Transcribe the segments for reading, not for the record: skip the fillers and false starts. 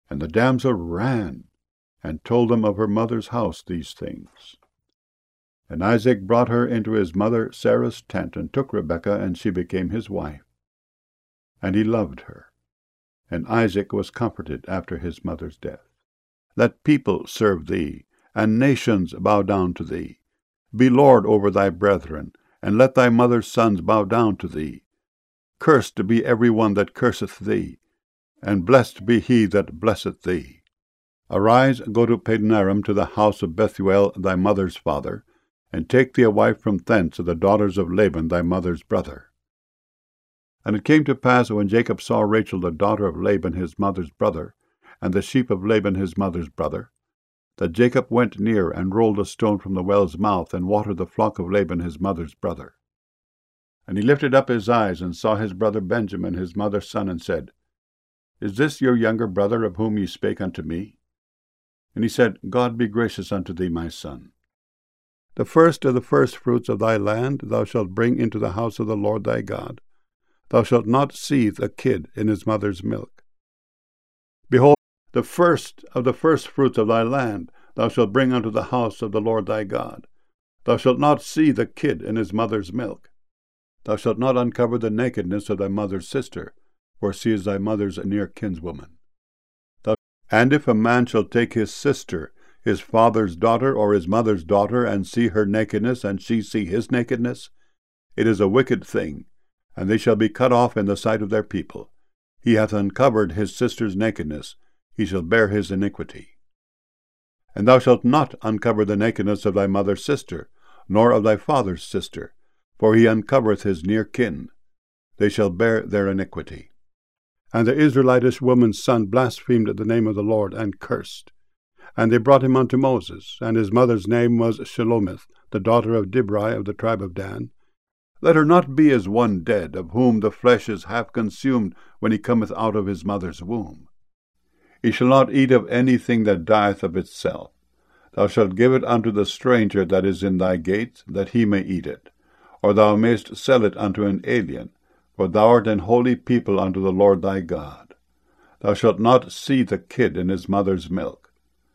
And the damsel ran, and told them of her mother's house these things. And Isaac brought her into his mother Sarah's tent, and took Rebekah, and she became his wife. And he loved her. And Isaac was comforted after his mother's death. Let people serve thee, and nations bow down to thee. Be lord over thy brethren, and let thy mother's sons bow down to thee. Cursed be every one that curseth thee, and blessed be he that blesseth thee. Arise, go to Padanaram, to the house of Bethuel thy mother's father, and take thee a wife from thence of the daughters of Laban thy mother's brother. And it came to pass, when Jacob saw Rachel the daughter of Laban his mother's brother, and the sheep of Laban his mother's brother, that Jacob went near, and rolled a stone from the well's mouth, and watered the flock of Laban his mother's brother. And he lifted up his eyes, and saw his brother Benjamin his mother's son, and said, Is this your younger brother, of whom ye spake unto me? And he said, God be gracious unto thee, my son. The first of the firstfruits of thy land thou shalt bring into the house of the Lord thy God. Thou shalt not seethe a kid in his mother's milk. Behold, the first of the firstfruits of thy land thou shalt bring unto the house of the Lord thy God. Thou shalt not seethe a kid in his mother's milk. Thou shalt not uncover the nakedness of thy mother's sister, for she is thy mother's near kinswoman. And if a man shall take his sister, his father's daughter, or his mother's daughter, and see her nakedness, and she see his nakedness, it is a wicked thing, and they shall be cut off in the sight of their people. He hath uncovered his sister's nakedness, he shall bear his iniquity. And thou shalt not uncover the nakedness of thy mother's sister, nor of thy father's sister, for he uncovereth his near kin. They shall bear their iniquity. And the Israelitish woman's son blasphemed the name of the Lord, and cursed. And they brought him unto Moses, and his mother's name was Shelomith, the daughter of Dibri of the tribe of Dan. Let her not be as one dead, of whom the flesh is half consumed when he cometh out of his mother's womb. He shall not eat of anything that dieth of itself. Thou shalt give it unto the stranger that is in thy gates, that he may eat it. Or thou mayst sell it unto an alien, for thou art an holy people unto the Lord thy God. Thou shalt not seethe a kid in his mother's milk.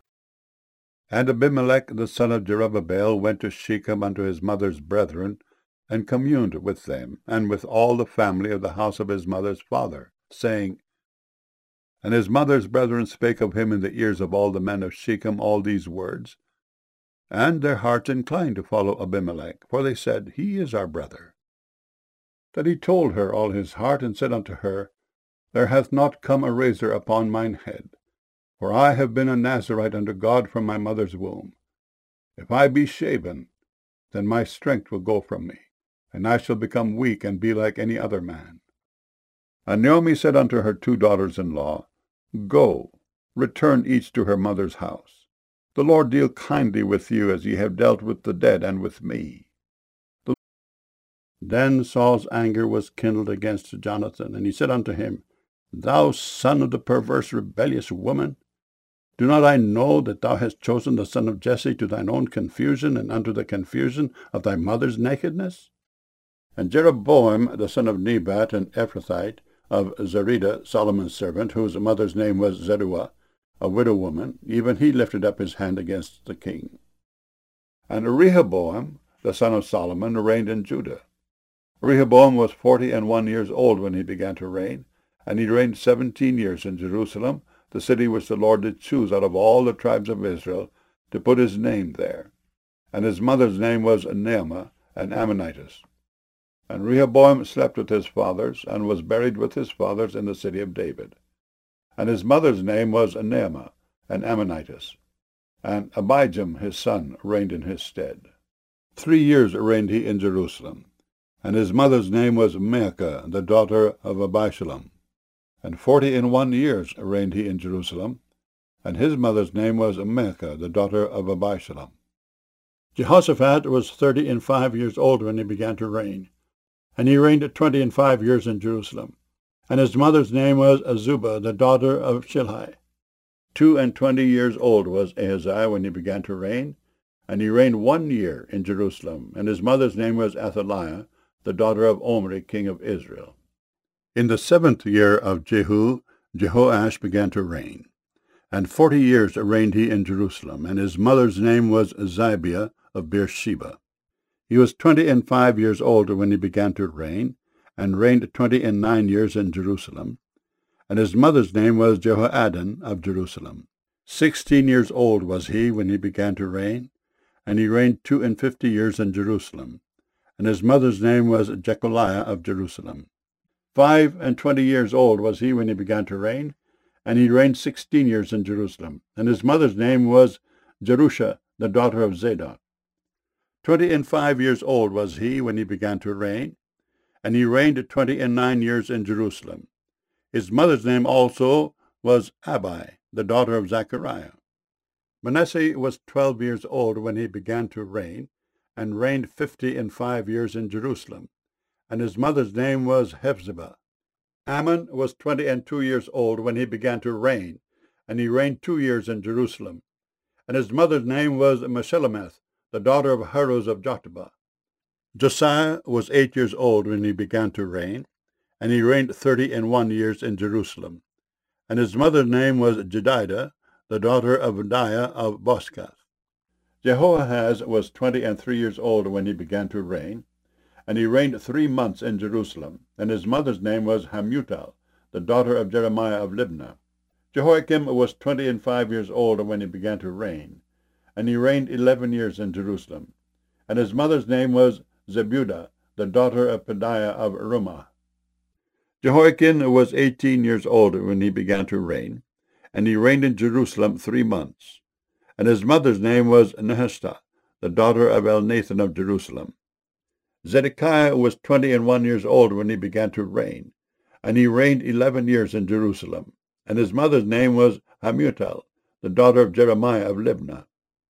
And Abimelech the son of Jerubbaal went to Shechem unto his mother's brethren, and communed with them, and with all the family of the house of his mother's father, saying, And his mother's brethren spake of him in the ears of all the men of Shechem all these words. And their hearts inclined to follow Abimelech, for they said, He is our brother. That he told her all his heart, and said unto her, There hath not come a razor upon mine head, for I have been a Nazarite unto God from my mother's womb. If I be shaven, then my strength will go from me, and I shall become weak, and be like any other man. And Naomi said unto her 2 daughters-in-law, Go, return each to her mother's house. The Lord deal kindly with you, as ye have dealt with the dead and with me. Then Saul's anger was kindled against Jonathan, and he said unto him, Thou son of the perverse rebellious woman, do not I know that thou hast chosen the son of Jesse to thine own confusion, and unto the confusion of thy mother's nakedness? And Jeroboam the son of Nebat, an Ephrathite of Zerida, Solomon's servant, whose mother's name was Zeruiah, a widow woman, even he lifted up his hand against the king. And Rehoboam the son of Solomon reigned in Judah. Rehoboam was 41 years old when he began to reign, and he reigned 17 years in Jerusalem, the city which the Lord did choose out of all the tribes of Israel, to put his name there. And his mother's name was Naamah, an Ammonitess. And Rehoboam slept with his fathers, and was buried with his fathers in the city of David. And his mother's name was Naamah, an Ammonitess. And Abijam his son reigned in his stead. 3 years reigned he in Jerusalem. And his mother's name was Maacah, the daughter of Abishalom. And 41 years reigned he in Jerusalem. And his mother's name was Maacah, the daughter of Abishalom. Jehoshaphat was 35 years old when he began to reign. And he reigned 25 years in Jerusalem. And his mother's name was Azubah, the daughter of Shilhi. 22 years old was Ahaziah when he began to reign. And he reigned 1 year in Jerusalem. And his mother's name was Athaliah, the daughter of Omri, king of Israel. In the 7th year of Jehu, Jehoash began to reign. And 40 years reigned he in Jerusalem, and his mother's name was Zibiah of Beersheba. He was 25 years old when he began to reign, and reigned 29 years in Jerusalem. And his mother's name was Jehoaddan of Jerusalem. 16 years old was he when he began to reign, and he reigned 52 years in Jerusalem. And his mother's name was Jecholiah of Jerusalem. 25 years old was he when he began to reign, and he reigned 16 years in Jerusalem. And his mother's name was Jerusha, the daughter of Zadok. 25 years old was he when he began to reign, and he reigned 29 years in Jerusalem. His mother's name also was Abi, the daughter of Zechariah. Manasseh was 12 years old when he began to reign, and reigned 55 years in Jerusalem. And his mother's name was Hephzibah. Ammon was 22 years old when he began to reign, and he reigned 2 years in Jerusalem. And his mother's name was Meshillemeth, the daughter of Haruz of Jotabah. Josiah was 8 years old when he began to reign, and he reigned 31 years in Jerusalem. And his mother's name was Jedidah, the daughter of Adiah of Boskath. Jehoahaz was 23 years old when he began to reign, and he reigned 3 months in Jerusalem. And his mother's name was Hamutal, the daughter of Jeremiah of Libnah. Jehoiakim was 25 years old when he began to reign, and he reigned 11 years in Jerusalem. And his mother's name was Zebudah, the daughter of Pedaiah of Rumah. Jehoiakim was 18 years old when he began to reign, and he reigned in Jerusalem 3 months. And his mother's name was Nehushta, the daughter of Elnathan of Jerusalem. Zedekiah was 21 years old when he began to reign, and he reigned 11 years in Jerusalem. And his mother's name was Hamutal, the daughter of Jeremiah of Libnah.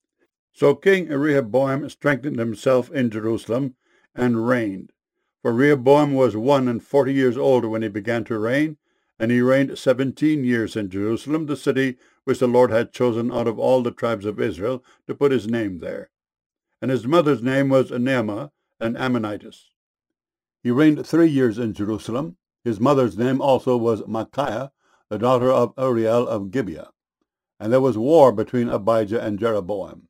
So King Rehoboam strengthened himself in Jerusalem and reigned. For Rehoboam was 41 years old when he began to reign, and he reigned 17 years in Jerusalem, the city which the Lord had chosen out of all the tribes of Israel to put his name there. And his mother's name was Naamah, an Ammonitess. He reigned 3 years in Jerusalem. His mother's name also was Micaiah, the daughter of Uriel of Gibeah. And there was war between Abijah and Jeroboam.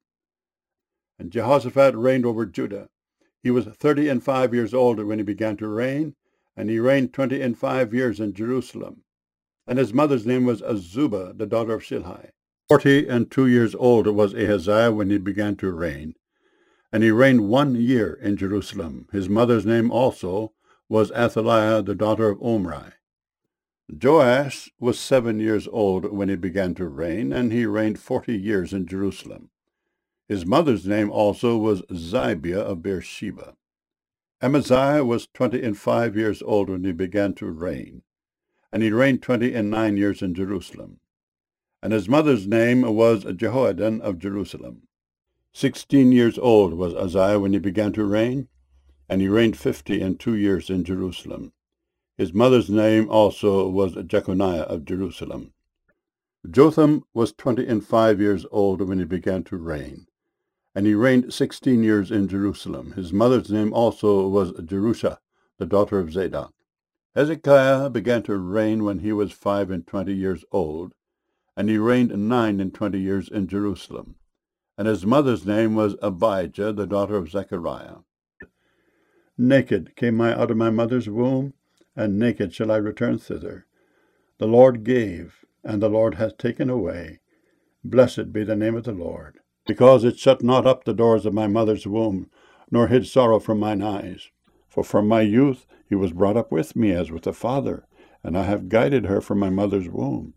And Jehoshaphat reigned over Judah. He was 35 years old when he began to reign, and he reigned 25 years in Jerusalem. And his mother's name was Azubah, the daughter of Shilhi. 42 years old was Ahaziah when he began to reign, and he reigned 1 year in Jerusalem. His mother's name also was Athaliah, the daughter of Omri. Joash was 7 years old when he began to reign, and he reigned 40 years in Jerusalem. His mother's name also was Zibiah of Beersheba. Amaziah was 25 years old when he began to reign, and he reigned 29 years in Jerusalem. And his mother's name was Jehoaddan of Jerusalem. 16 years old was Uzziah when he began to reign, and he reigned 52 years in Jerusalem. His mother's name also was Jeconiah of Jerusalem. Jotham was 25 years old when he began to reign, and he reigned 16 years in Jerusalem. His mother's name also was Jerusha, the daughter of Zadok. Hezekiah began to reign when he was 25 years old, and he reigned 29 years in Jerusalem. And his mother's name was Abijah, the daughter of Zechariah. Naked came I out of my mother's womb, and naked shall I return thither. The Lord gave, and the Lord hath taken away. Blessed be the name of the Lord. Because it shut not up the doors of my mother's womb, nor hid sorrow from mine eyes. For from my youth he was brought up with me as with a father, and I have guided her from my mother's womb.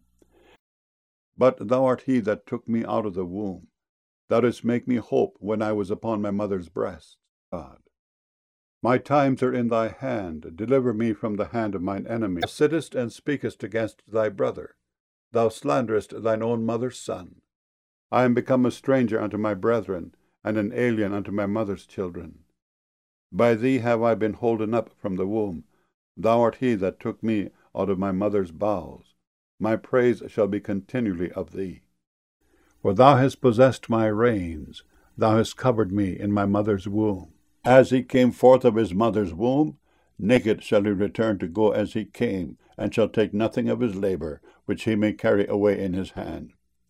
But thou art he that took me out of the womb. Thou didst make me hope when I was upon my mother's breast. God. My times are in thy hand. Deliver me from the hand of mine enemy. Thou sittest and speakest against thy brother. Thou slanderest thine own mother's son. I am become a stranger unto my brethren, and an alien unto my mother's children. By thee have I been holden up from the womb. Thou art he that took me out of my mother's bowels. My praise shall be continually of thee. For thou hast possessed my reins. Thou hast covered me in my mother's womb. As he came forth of his mother's womb, naked shall he return to go as he came, and shall take nothing of his labor, which he may carry away in his hand.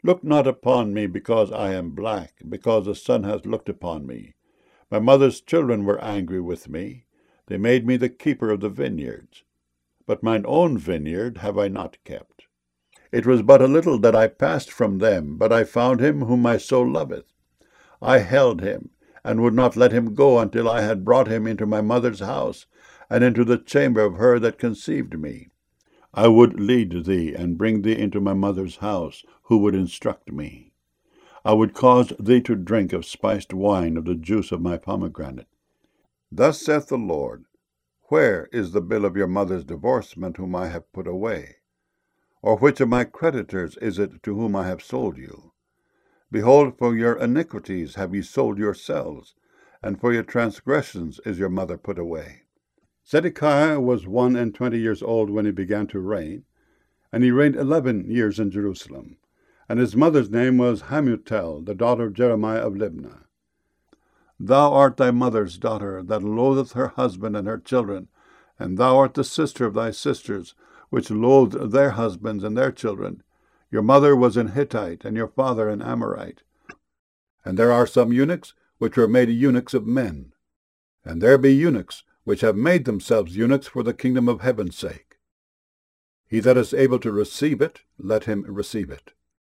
Look not upon me because I am black, because the sun has looked upon me. My mother's children were angry with me. They made me the keeper of the vineyards. But mine own vineyard have I not kept. It was but a little that I passed from them, but I found him whom my soul loveth. I held him, and would not let him go until I had brought him into my mother's house, and into the chamber of her that conceived me. I would lead thee, and bring thee into my mother's house, who would instruct me. I would cause thee to drink of spiced wine of the juice of my pomegranate. Thus saith the Lord, Where is the bill of your mother's divorcement, whom I have put away? Or which of my creditors is it to whom I have sold you? Behold, for your iniquities have ye sold yourselves, and for your transgressions is your mother put away. Zedekiah was 21 years old when he began to reign, and he reigned 11 years in Jerusalem. And his mother's name was Hamutal, the daughter of Jeremiah of Libnah. Thou art thy mother's daughter, that loatheth her husband and her children, and thou art the sister of thy sisters, which loathed their husbands and their children. Your mother was an Hittite, and your father an Amorite. And there are some eunuchs which were made eunuchs of men, and there be eunuchs which have made themselves eunuchs for the kingdom of heaven's sake. He that is able to receive it, let him receive it.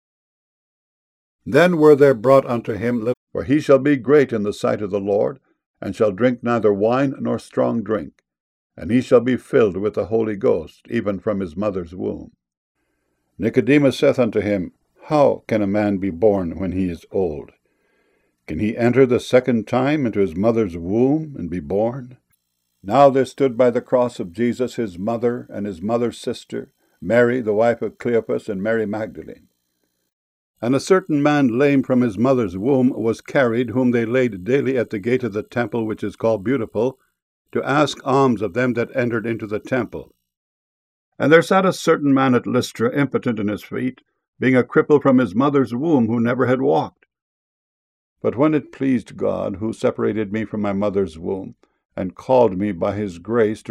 Then were there brought unto him, for he shall be great in the sight of the Lord, and shall drink neither wine nor strong drink, and he shall be filled with the Holy Ghost, even from his mother's womb. Nicodemus saith unto him, How can a man be born when he is old? Can he enter the second time into his mother's womb and be born? Now there stood by the cross of Jesus his mother and his mother's sister, Mary, the wife of Cleophas, and Mary Magdalene. And a certain man lame from his mother's womb was carried, whom they laid daily at the gate of the temple, which is called Beautiful, to ask alms of them that entered into the temple. And there sat a certain man at Lystra, impotent in his feet, being a cripple from his mother's womb, who never had walked. But when it pleased God, who separated me from my mother's womb, and called me by his grace to